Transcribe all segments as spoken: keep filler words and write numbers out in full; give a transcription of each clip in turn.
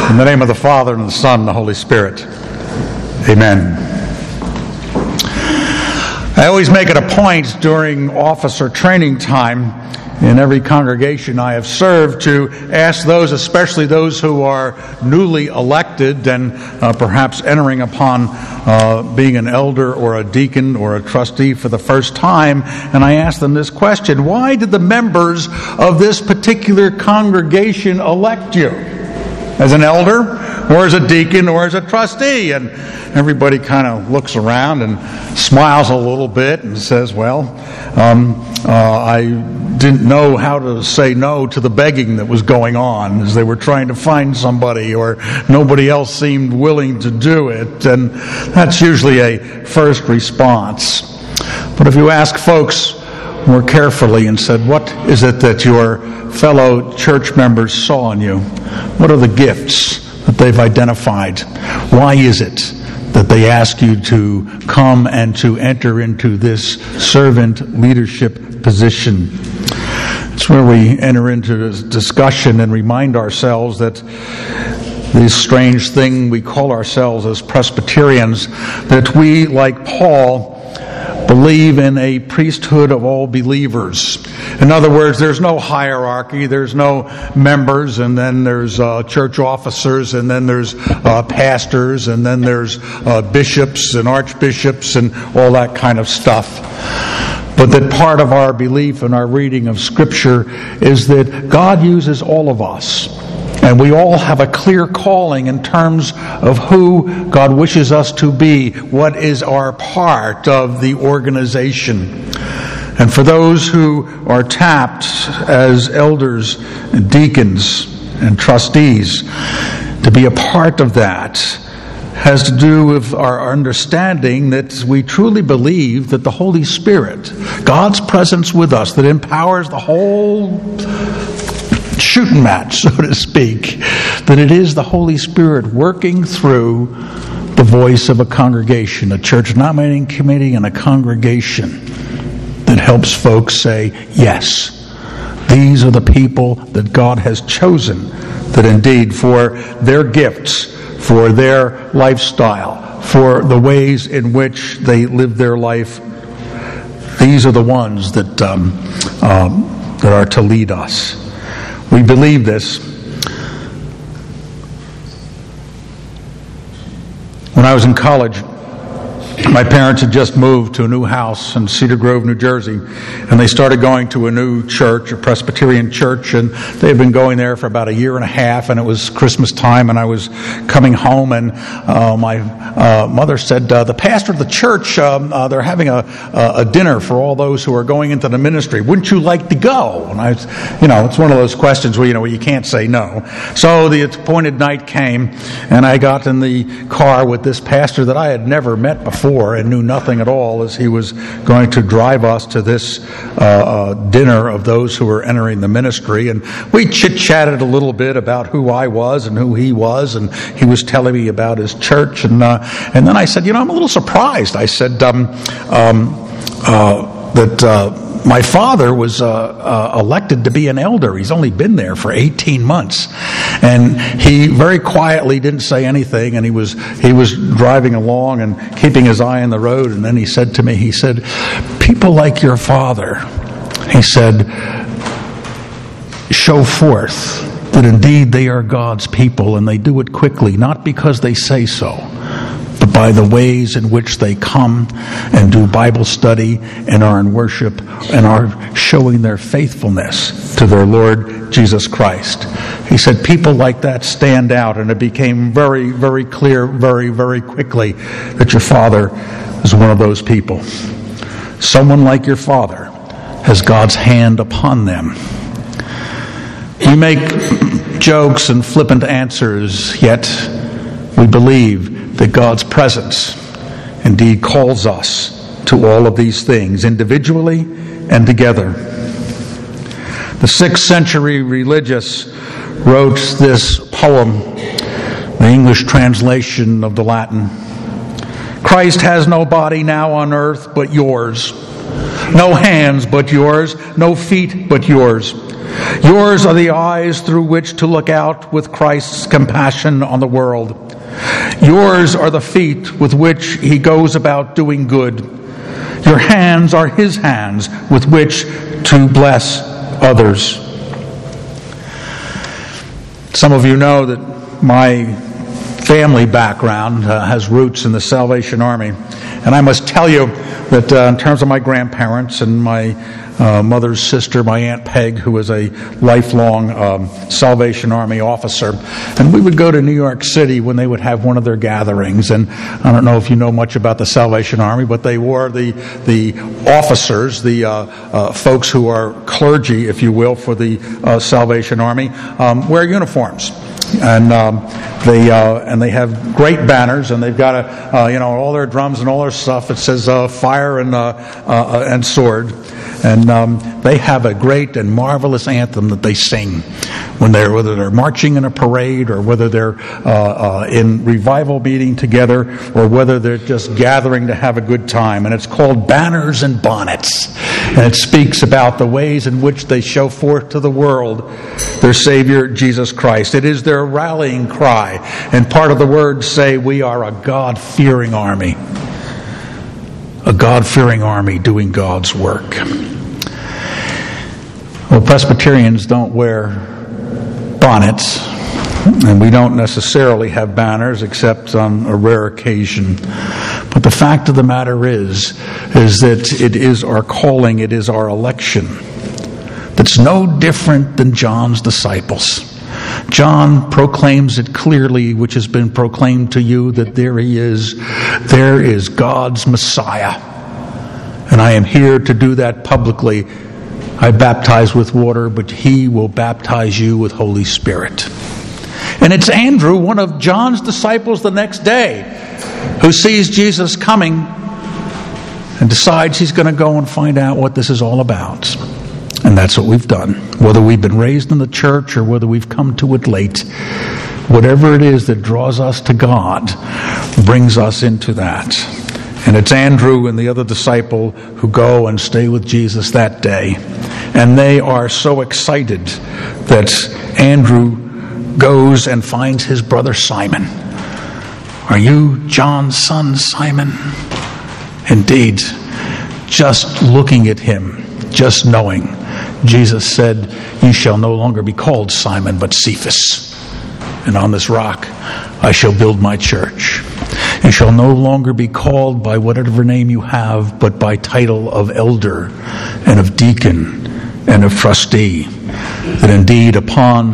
In the name of the Father, and the Son, and the Holy Spirit. Amen. I always make it a point during officer training time in every congregation I have served to ask those, especially those who are newly elected and uh, perhaps entering upon uh, being an elder or a deacon or a trustee for the first time, and I ask them this question: why did the members of this particular congregation elect you? As an elder, or as a deacon, or as a trustee? And everybody kind of looks around and smiles a little bit and says, well, um, uh, I didn't know how to say no to the begging that was going on as they were trying to find somebody, or nobody else seemed willing to do it. And that's usually a first response. But if you ask folks more carefully and said, what is it that your fellow church members saw in you? What are the gifts that they've identified? Why is it that they ask you to come and to enter into this servant leadership position? It's where we enter into this discussion and remind ourselves that this strange thing we call ourselves as Presbyterians, that we, like Paul, believe in a priesthood of all believers. In other words, there's no hierarchy, there's no members, and then there's uh, church officers, and then there's uh, pastors, and then there's uh, bishops and archbishops and all that kind of stuff. But that part of our belief and our reading of Scripture is that God uses all of us. And we all have a clear calling in terms of who God wishes us to be, what is our part of the organization. And for those who are tapped as elders and deacons and trustees, to be a part of that has to do with our understanding that we truly believe that the Holy Spirit, God's presence with us, that empowers the whole shooting match, so to speak, that it is the Holy Spirit working through the voice of a congregation, a church nominating committee, and a congregation that helps folks say, yes, these are the people that God has chosen, that indeed for their gifts, for their lifestyle, for the ways in which they live their life, these are the ones that um, um, that are to lead us. We believe this. When I was in college, my parents had just moved to a new house in Cedar Grove, New Jersey, and they started going to a new church, a Presbyterian church, and they had been going there for about a year and a half, and it was Christmas time, and I was coming home, and uh, my uh, mother said, uh, the pastor of the church, um, uh, they're having a, a dinner for all those who are going into the ministry. Wouldn't you like to go? And I, you know, it's one of those questions where, you know, you can't say no. So the appointed night came, and I got in the car with this pastor that I had never met before and knew nothing at all, as he was going to drive us to this uh, uh, dinner of those who were entering the ministry. And we chit-chatted a little bit about who I was and who he was, and he was telling me about his church. And uh, and then I said, you know, I'm a little surprised. I said um, um, uh, that uh, my father was uh, uh, elected to be an elder. He's only been there for eighteen months. And he very quietly didn't say anything, and he was he was driving along and keeping his eye on the road, and then he said to me, he said, people like your father, he said, show forth that indeed they are God's people, and they do it quickly, not because they say so, but by the ways in which they come and do Bible study and are in worship and are showing their faithfulness to their Lord Jesus Christ. He said people like that stand out, and it became very, very clear very, very quickly that your father is one of those people. Someone like your father has God's hand upon them. You make jokes and flippant answers, yet we believe that God's presence indeed calls us to all of these things, individually and together. The sixth century religious wrote this poem, the English translation of the Latin. Christ has no body now on earth but yours, no hands but yours, no feet but yours. Yours are the eyes through which to look out with Christ's compassion on the world. Yours are the feet with which he goes about doing good. Your hands are his hands with which to bless others. Some of you know that my family background uh, has roots in the Salvation Army. And I must tell you that uh, in terms of my grandparents and my uh, mother's sister, my Aunt Peg, who was a lifelong um, Salvation Army officer, and we would go to New York City when they would have one of their gatherings. And I don't know if you know much about the Salvation Army, but they wore the the officers, the uh, uh, folks who are clergy, if you will, for the uh, Salvation Army, um, wear uniforms. And um, they uh, and they have great banners, and they've got a uh, you know all their drums and all their stuff. It says uh, fire and uh, uh, and sword, and um, they have a great and marvelous anthem that they sing when they're whether they're marching in a parade or whether they're uh, uh, in revival meeting together or whether they're just gathering to have a good time. And it's called Banners and Bonnets, and it speaks about the ways in which they show forth to the world their Savior Jesus Christ. It is their rallying cry, and part of the words say we are a God-fearing army, a God-fearing army doing God's work. Well, Presbyterians don't wear bonnets, and we don't necessarily have banners except on a rare occasion. But the fact of the matter is, is that it is our calling, it is our election that's no different than John's disciples. John proclaims it clearly, which has been proclaimed to you, that there he is. There is God's Messiah. And I am here to do that publicly. I baptize with water, but he will baptize you with Holy Spirit. And it's Andrew, one of John's disciples the next day, who sees Jesus coming and decides he's going to go and find out what this is all about. And that's what we've done. Whether we've been raised in the church or whether we've come to it late, whatever it is that draws us to God brings us into that. And it's Andrew and the other disciple who go and stay with Jesus that day. And they are so excited that Andrew goes and finds his brother Simon. Are you John's son, Simon? Indeed, just looking at him, just knowing, Jesus said, you shall no longer be called Simon, but Cephas. And on this rock I shall build my church. You shall no longer be called by whatever name you have, but by title of elder and of deacon and of trustee. That indeed upon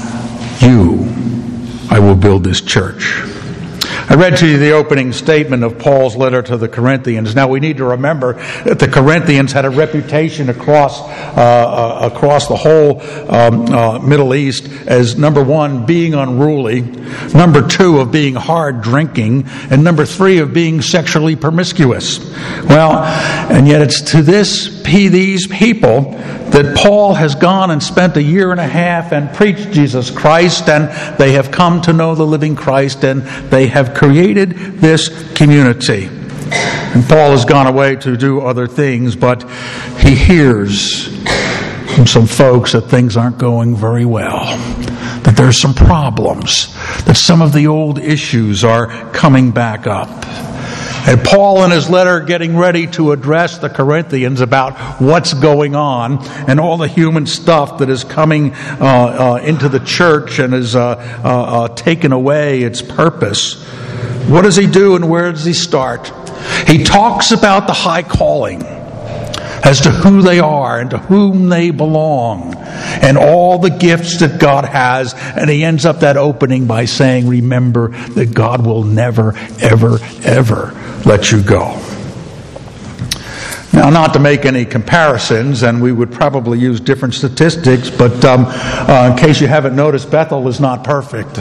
you I will build this church. I read to you the opening statement of Paul's letter to the Corinthians. Now we need to remember that the Corinthians had a reputation across uh, uh, across the whole um, uh, Middle East as, number one, being unruly, number two, of being hard drinking, and number three, of being sexually promiscuous. Well, and yet it's to this these people that Paul has gone and spent a year and a half and preached Jesus Christ, and they have come to know the living Christ, and they have created this community. And Paul has gone away to do other things, but he hears from some folks that things aren't going very well, that there's some problems, that some of the old issues are coming back up. And Paul, in his letter, getting ready to address the Corinthians about what's going on and all the human stuff that is coming uh, uh, into the church and is uh, uh, uh, taken away its purpose. What does he do and where does he start? He talks about the high calling as to who they are and to whom they belong and all the gifts that God has. And he ends up that opening by saying, remember that God will never, ever, ever let you go. Now, not to make any comparisons, and we would probably use different statistics, but um, uh, in case you haven't noticed, Bethel is not perfect.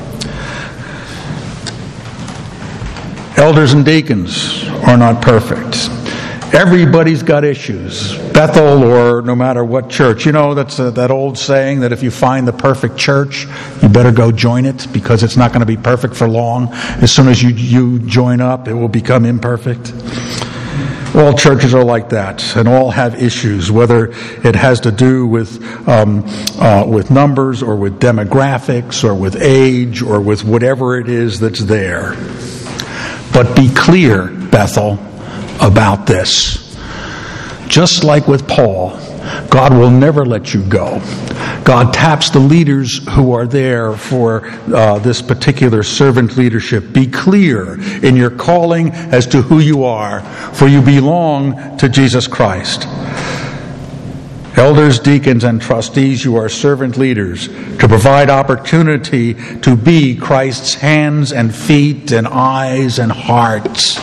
Elders and deacons are not perfect. Everybody's got issues. Bethel or no matter what church. You know, that's uh, that old saying that if you find the perfect church, you better go join it because it's not going to be perfect for long. As soon as you, you join up, it will become imperfect. All churches are like that, and all have issues, whether it has to do with um, uh, with numbers or with demographics or with age or with whatever it is that's there. But be clear, Bethel, about this. Just like with Paul, God will never let you go. God taps the leaders who are there for uh, this particular servant leadership. Be clear in your calling as to who you are, for you belong to Jesus Christ. Elders, deacons, and trustees, you are servant leaders to provide opportunity to be Christ's hands and feet and eyes and hearts.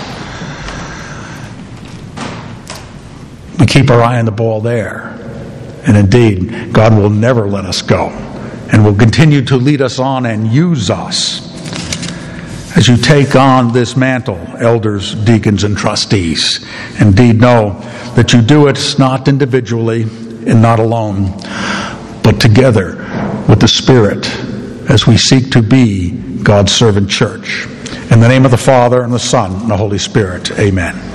We keep our eye on the ball there. And indeed, God will never let us go and will continue to lead us on and use us as you take on this mantle, elders, deacons, and trustees. Indeed, know that you do it not individually and not alone, but together with the Spirit as we seek to be God's servant church. In the name of the Father, and the Son, and the Holy Spirit, amen.